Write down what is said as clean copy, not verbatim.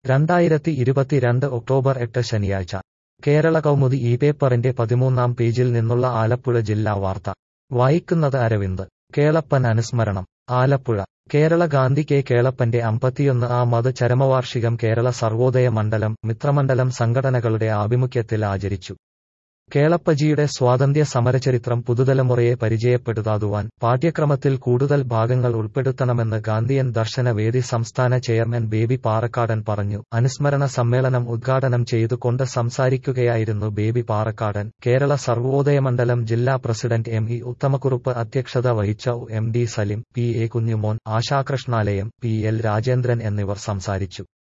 2022 October 8 ശനിയാഴ്ച കേരള കൗമുദി ഈ പേപ്പറിന്റെ 13-ാം പേജിൽ നിന്നുള്ള ആലപ്പുഴ ജില്ലാ വാർത്ത വായിക്കുന്നത് അരവിന്ദ്. കേളപ്പൻ അനുസ്മരണം. ആലപ്പുഴ. കേരള ഗാന്ധി കെ. കേളപ്പന്റെ 51-ാമത് ചരമവാർഷികം കേരള സർവോദയ മണ്ഡലം, മിത്രമണ്ഡലം സംഘടനകളുടെ ആഭിമുഖ്യത്തിൽ ആചരിച്ചു. കേളപ്പജിയുടെ സ്വാതന്ത്ര്യ സമരചരിത്രം പുതുതലമുറയെ പരിചയപ്പെടുത്താതുവാൻ പാഠ്യക്രമത്തിൽ കൂടുതൽ ഭാഗങ്ങൾ ഉൾപ്പെടുത്തണമെന്ന് ഗാന്ധിയൻ ദർശന വേദി സംസ്ഥാന ചെയർമാൻ ബേബി പാറക്കാടൻ പറഞ്ഞു. അനുസ്മരണ സമ്മേളനം ഉദ്ഘാടനം ചെയ്തുകൊണ്ട് സംസാരിക്കുകയായിരുന്നു ബേബി പാറക്കാടൻ. കേരള സർവോദയമണ്ഡലം ജില്ലാ പ്രസിഡന്റ് എം.ഇ. ഉത്തമക്കുറുപ്പ് അധ്യക്ഷത വഹിച്ച M D. Salim, P A. Kunjumon, Ashakrishnalayam, P L. Rajendran എന്നിവർ സംസാരിച്ചു.